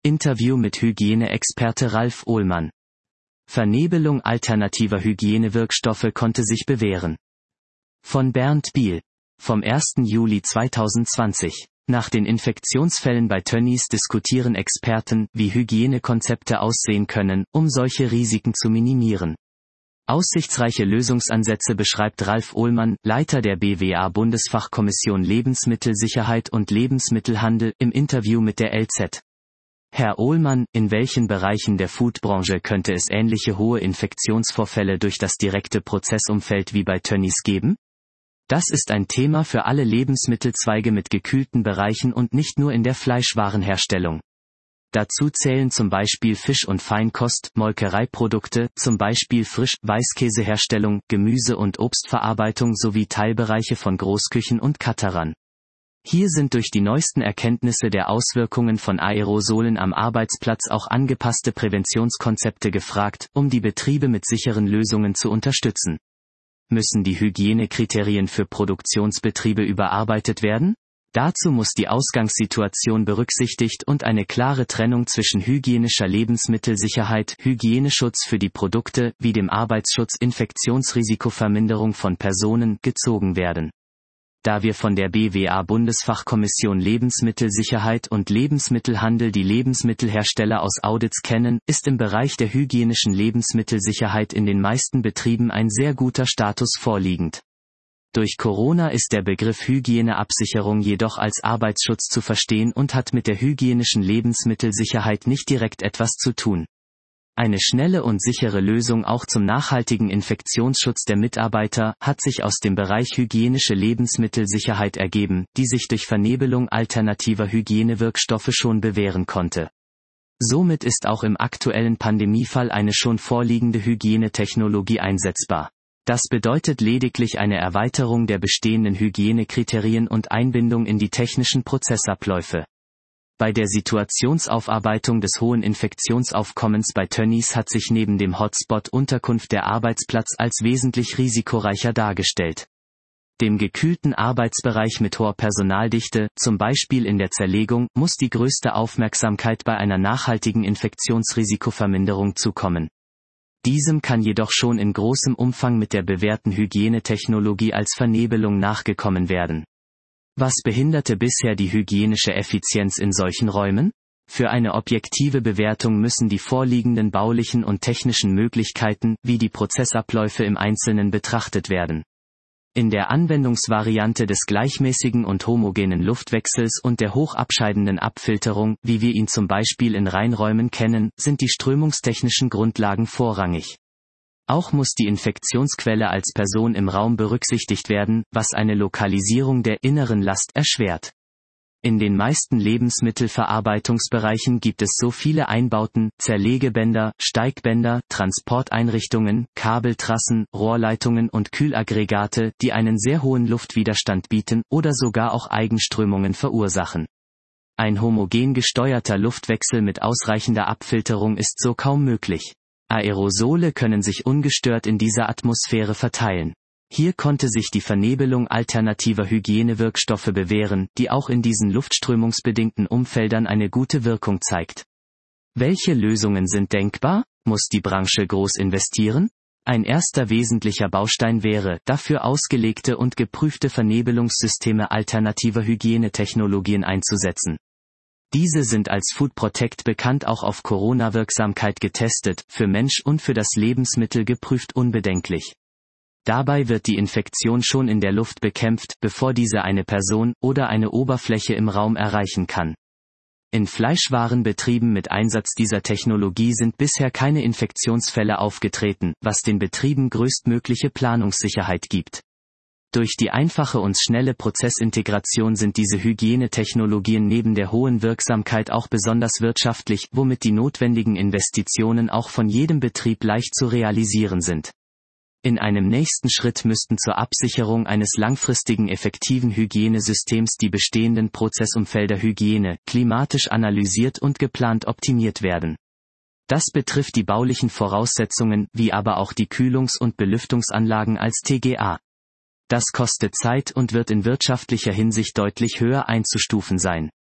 Interview mit Hygieneexperte Ralf Ohlmann. Vernebelung alternativer Hygienewirkstoffe konnte sich bewähren. Von Bernd Biel. Vom 1. Juli 2020. Nach den Infektionsfällen bei Tönnies diskutieren Experten, wie Hygienekonzepte aussehen können, um solche Risiken zu minimieren. Aussichtsreiche Lösungsansätze beschreibt Ralf Ohlmann, Leiter der BWA-Bundesfachkommission Lebensmittelsicherheit und Lebensmittelhandel, im Interview mit der LZ. Herr Ohlmann, in welchen Bereichen der Foodbranche könnte es ähnliche hohe Infektionsvorfälle durch das direkte Prozessumfeld wie bei Tönnies geben? Das ist ein Thema für alle Lebensmittelzweige mit gekühlten Bereichen und nicht nur in der Fleischwarenherstellung. Dazu zählen zum Beispiel Fisch- und Feinkost, Molkereiprodukte, zum Beispiel Weißkäseherstellung, Gemüse- und Obstverarbeitung sowie Teilbereiche von Großküchen und Caterern. Hier sind durch die neuesten Erkenntnisse der Auswirkungen von Aerosolen am Arbeitsplatz auch angepasste Präventionskonzepte gefragt, um die Betriebe mit sicheren Lösungen zu unterstützen. Müssen die Hygienekriterien für Produktionsbetriebe überarbeitet werden? Dazu muss die Ausgangssituation berücksichtigt und eine klare Trennung zwischen hygienischer Lebensmittelsicherheit, Hygieneschutz für die Produkte, wie dem Arbeitsschutz, Infektionsrisikoverminderung von Personen, gezogen werden. Da wir von der BWA-Bundesfachkommission Lebensmittelsicherheit und Lebensmittelhandel die Lebensmittelhersteller aus Audits kennen, ist im Bereich der hygienischen Lebensmittelsicherheit in den meisten Betrieben ein sehr guter Status vorliegend. Durch Corona ist der Begriff Hygieneabsicherung jedoch als Arbeitsschutz zu verstehen und hat mit der hygienischen Lebensmittelsicherheit nicht direkt etwas zu tun. Eine schnelle und sichere Lösung auch zum nachhaltigen Infektionsschutz der Mitarbeiter hat sich aus dem Bereich hygienische Lebensmittelsicherheit ergeben, die sich durch Vernebelung alternativer Hygienewirkstoffe schon bewähren konnte. Somit ist auch im aktuellen Pandemiefall eine schon vorliegende Hygienetechnologie einsetzbar. Das bedeutet lediglich eine Erweiterung der bestehenden Hygienekriterien und Einbindung in die technischen Prozessabläufe. Bei der Situationsaufarbeitung des hohen Infektionsaufkommens bei Tönnies hat sich neben dem Hotspot Unterkunft der Arbeitsplatz als wesentlich risikoreicher dargestellt. Dem gekühlten Arbeitsbereich mit hoher Personaldichte, zum Beispiel in der Zerlegung, muss die größte Aufmerksamkeit bei einer nachhaltigen Infektionsrisikoverminderung zukommen. Diesem kann jedoch schon in großem Umfang mit der bewährten Hygienetechnologie als Vernebelung nachgekommen werden. Was behinderte bisher die hygienische Effizienz in solchen Räumen? Für eine objektive Bewertung müssen die vorliegenden baulichen und technischen Möglichkeiten, wie die Prozessabläufe im Einzelnen betrachtet werden. In der Anwendungsvariante des gleichmäßigen und homogenen Luftwechsels und der hochabscheidenden Abfilterung, wie wir ihn zum Beispiel in Reinräumen kennen, sind die strömungstechnischen Grundlagen vorrangig. Auch muss die Infektionsquelle als Person im Raum berücksichtigt werden, was eine Lokalisierung der inneren Last erschwert. In den meisten Lebensmittelverarbeitungsbereichen gibt es so viele Einbauten, Zerlegebänder, Steigbänder, Transporteinrichtungen, Kabeltrassen, Rohrleitungen und Kühlaggregate, die einen sehr hohen Luftwiderstand bieten oder sogar auch Eigenströmungen verursachen. Ein homogen gesteuerter Luftwechsel mit ausreichender Abfilterung ist so kaum möglich. Aerosole können sich ungestört in dieser Atmosphäre verteilen. Hier konnte sich die Vernebelung alternativer Hygienewirkstoffe bewähren, die auch in diesen luftströmungsbedingten Umfeldern eine gute Wirkung zeigt. Welche Lösungen sind denkbar? Muss die Branche groß investieren? Ein erster wesentlicher Baustein wäre, dafür ausgelegte und geprüfte Vernebelungssysteme alternativer Hygienetechnologien einzusetzen. Diese sind als Food Protect bekannt auch auf Corona-Wirksamkeit getestet, für Mensch und für das Lebensmittel geprüft unbedenklich. Dabei wird die Infektion schon in der Luft bekämpft, bevor diese eine Person oder eine Oberfläche im Raum erreichen kann. In Fleischwarenbetrieben mit Einsatz dieser Technologie sind bisher keine Infektionsfälle aufgetreten, was den Betrieben größtmögliche Planungssicherheit gibt. Durch die einfache und schnelle Prozessintegration sind diese Hygienetechnologien neben der hohen Wirksamkeit auch besonders wirtschaftlich, womit die notwendigen Investitionen auch von jedem Betrieb leicht zu realisieren sind. In einem nächsten Schritt müssten zur Absicherung eines langfristigen effektiven Hygienesystems die bestehenden Prozessumfelder Hygiene, klimatisch analysiert und geplant optimiert werden. Das betrifft die baulichen Voraussetzungen, wie aber auch die Kühlungs- und Belüftungsanlagen als TGA. Das kostet Zeit und wird in wirtschaftlicher Hinsicht deutlich höher einzustufen sein.